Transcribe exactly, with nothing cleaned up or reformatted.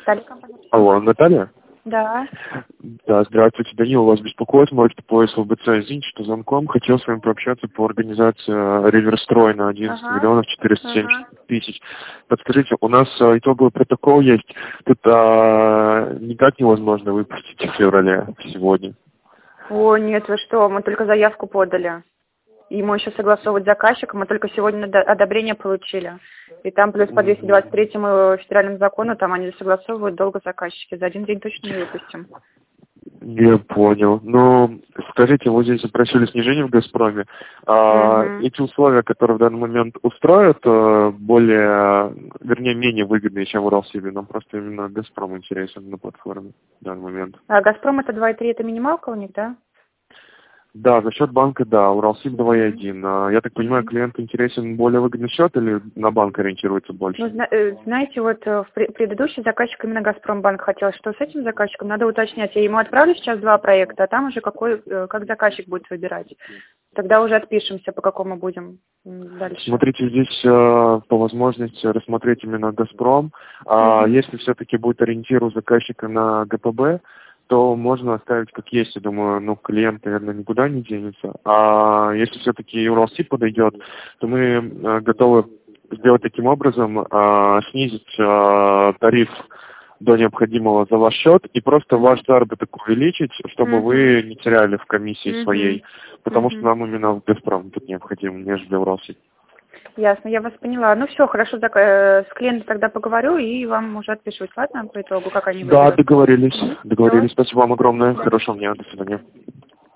Наталья, компания. Алло, Наталья? Да. Да, здравствуйте, Данил, вас беспокоит, может, по СЛБЦ, извините, что звонком. Хотел с вами пообщаться по организации реверстрой на одиннадцать Ага. миллионов четыреста семьдесят Ага. тысяч. Подскажите, у нас а, итоговый протокол есть, тут а, никак невозможно выпустить в феврале сегодня. О, нет, вы что, мы только заявку подали. Ему еще согласовывать заказчика, мы только сегодня до- одобрение получили. И там плюс по двести двадцать третьему федеральному закону, там они согласовывают долго заказчики. За один день точно не выпустим. Я понял. Ну, скажите, вот здесь запросили снижение в «Газпроме». А, Мгм. эти условия, которые в данный момент устроят, э, более, вернее, менее выгодные, чем в Уралсибе. Нам просто именно «Газпром» интересен на платформе в данный момент. А «Газпром» это два и три, это минималка у них, да? Да, за счет банка, да, Уралсиб два и Мгм. один. А, я так понимаю, Мгм. клиент интересен более выгодный счет или на банк ориентируется больше? Ну, зна- э, знаете, вот э, в пре- предыдущий заказчик именно «Газпромбанк» хотел, что с этим заказчиком надо уточнять. Я ему отправлю сейчас два проекта, а там уже какой, э, как заказчик будет выбирать. Тогда уже отпишемся, по какому будем м, дальше. Смотрите, здесь э, по возможности рассмотреть именно «Газпром». А Мгм. если все-таки будет ориентир у заказчика на ГПБ, то можно оставить как есть. Я думаю, ну, клиент, наверное, никуда не денется. А если все-таки Уралсиб подойдет, то мы э, готовы сделать таким образом, э, снизить э, тариф до необходимого за ваш счет и просто ваш заработок увеличить, чтобы Мгм. вы не теряли в комиссии Мгм. своей, потому что Мгм. нам именно в «Газпром» тут необходим, нежели Уралсиб. Ясно, я вас поняла. Ну все, хорошо, зак- э, с клиентом тогда поговорю и вам уже отпишусь, ладно, по итогу, как они Да, выберут. договорились. Все, Договорились. Спасибо вам огромное. Хорошего дня. До свидания.